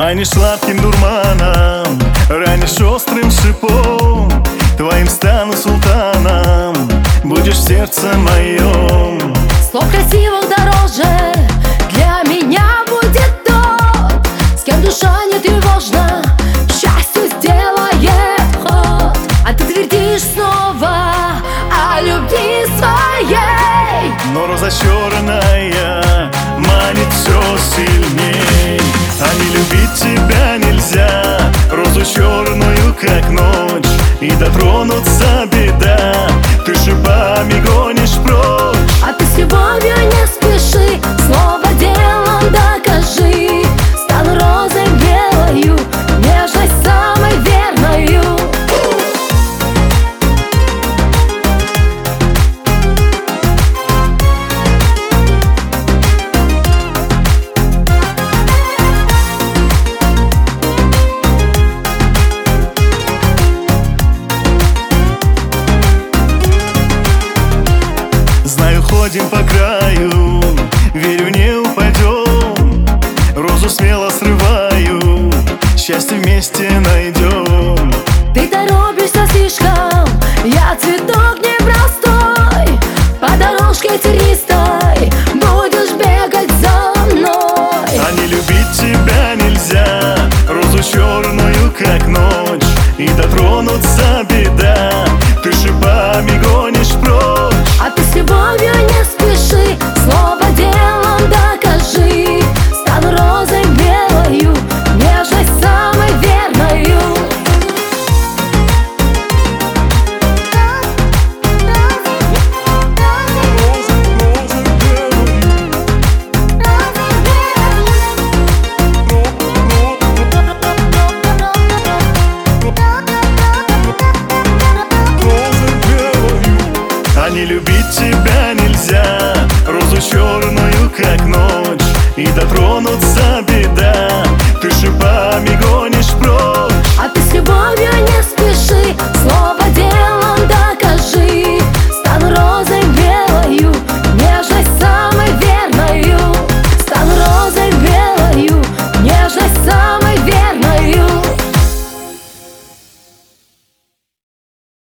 Манишь сладким дурманом, ранишь острым шипом. Твоим стану султаном, будешь в сердце моем. Слов красивых дороже для меня будет тот, с кем душа не тревожна, к счастью сделает ход. А ты твердишь снова о любви своей, Но роза черная манит все сильней. А не любить тебя нельзя, розу черную, как ночь, и дотронуться беда, ты шипами гонишь прочь. а ты с любовью не спеши, слово делом докажи. Стану розой белою, нежность самой верною. Знаю, ходим по краю, верю, не упадем. Розу смело срываю, счастье вместе найдем. Ты торопишься слишком, я цветок непростой. По дорожке тернистой будешь бегать за мной. А не любить тебя нельзя, розу черную, как ночь, и дотронуться беда, ты шипами гонишь прочь. А ты с любовью не спеши, слово делом докажи. Стану розой белою, нежность самой верною. А не любить тебя нельзя, розу черную, как ночь, и дотронуться беда, ты шипами гонишь прочь. А ты с любовью не спеши,